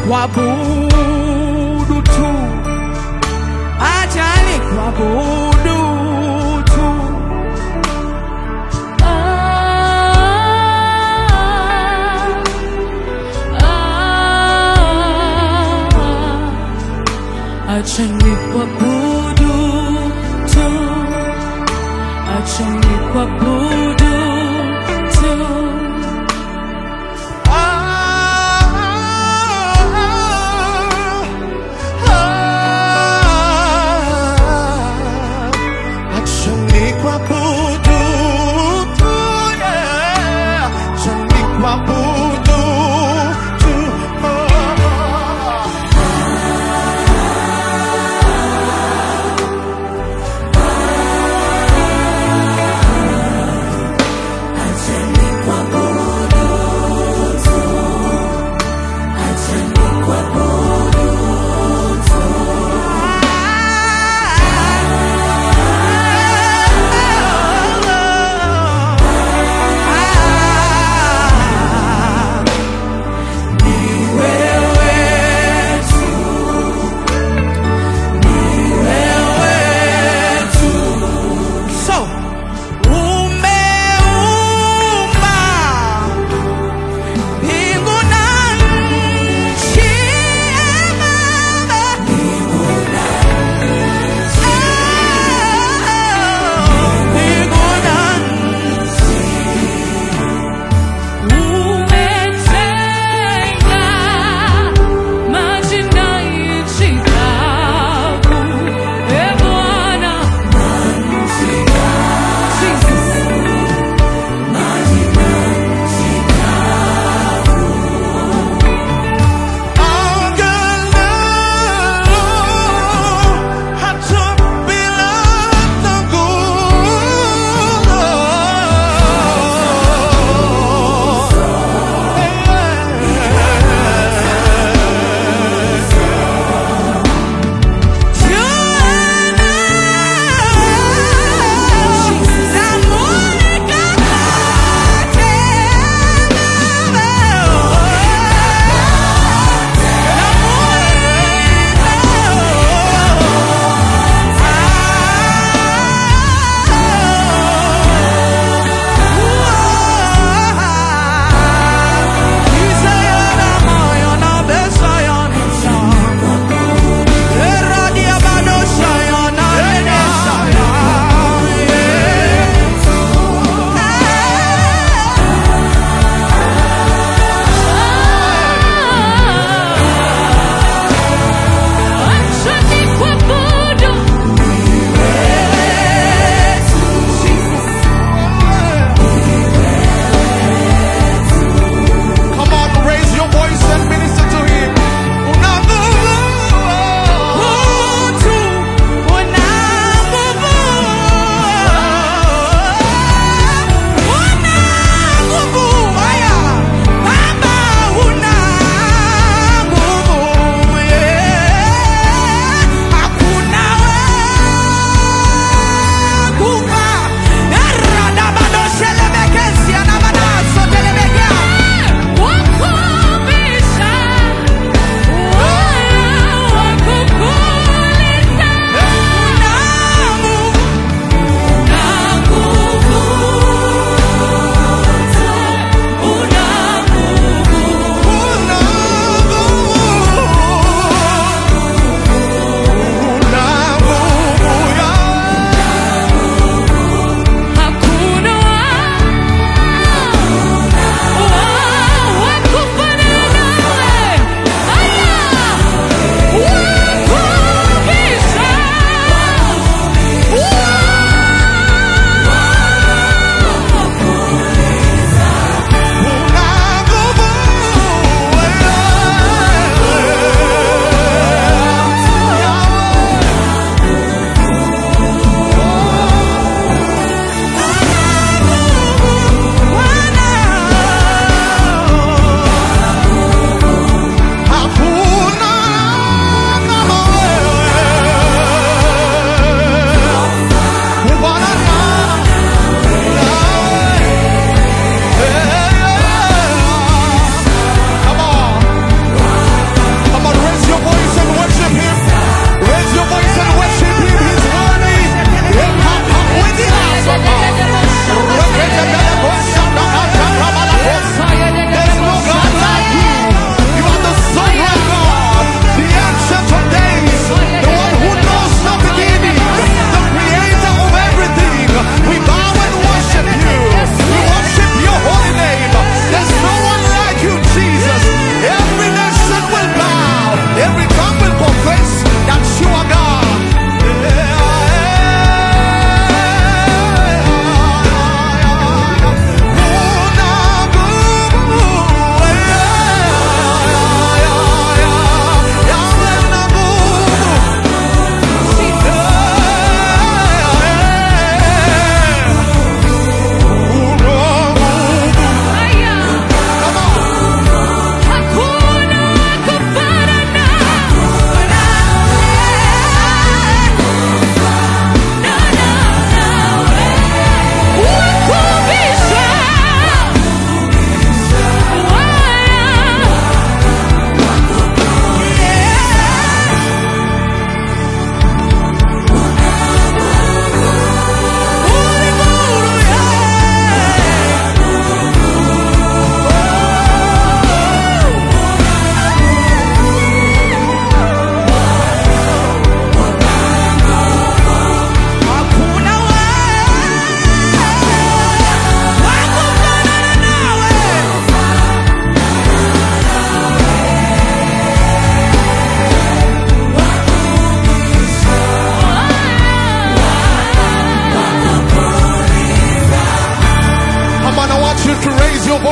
nikuabudu tu, acha nikuabudu tu. Acha nikuabudu tu, acha nikuabudu tu. Acha nikuabudu tu, yeah. Acha nikuabudu tu, Acha nikuabudu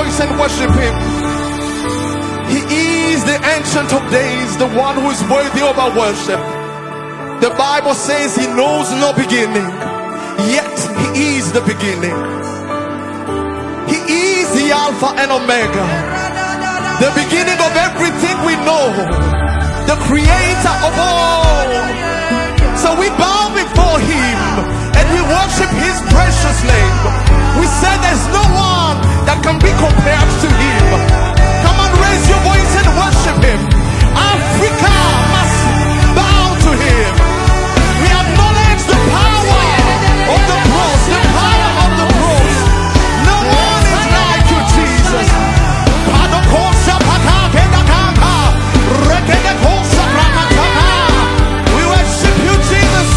voice and worship him. He is the Ancient of Days, the one who is worthy of our worship. The Bible says he knows no beginning, yet he is the beginning. He is the Alpha and Omega, the beginning of everything we know, the creator of all. So we bow before him and we worship his precious name. We say there's no one that can be compared to him. Come on, raise your voice and worship him. Africa must bow to him. We acknowledge the power of the cross, the power of the cross. No one is like you, Jesus. We worship you, Jesus.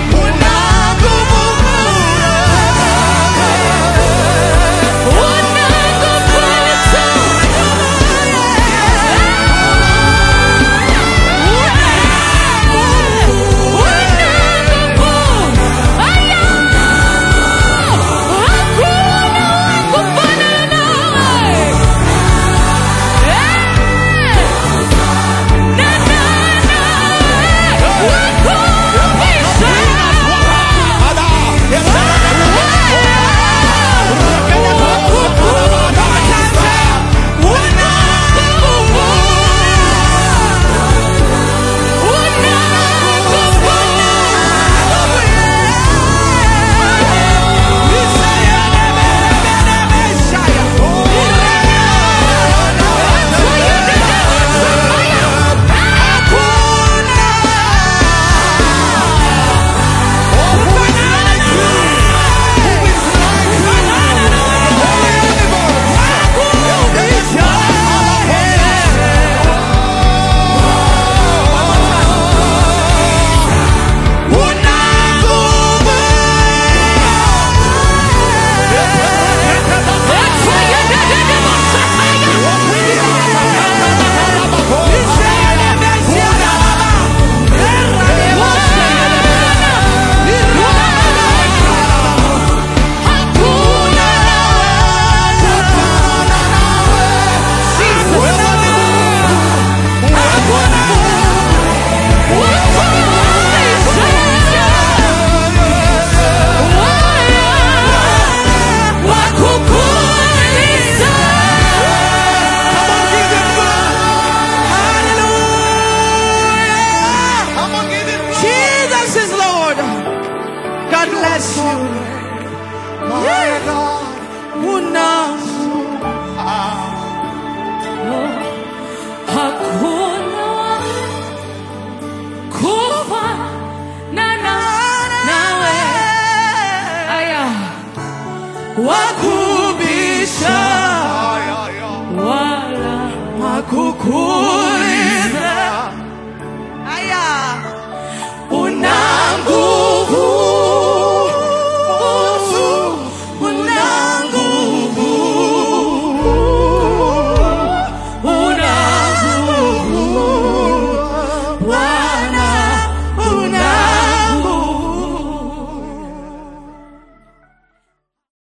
wakubisha wala wakukuliza aya una nguvu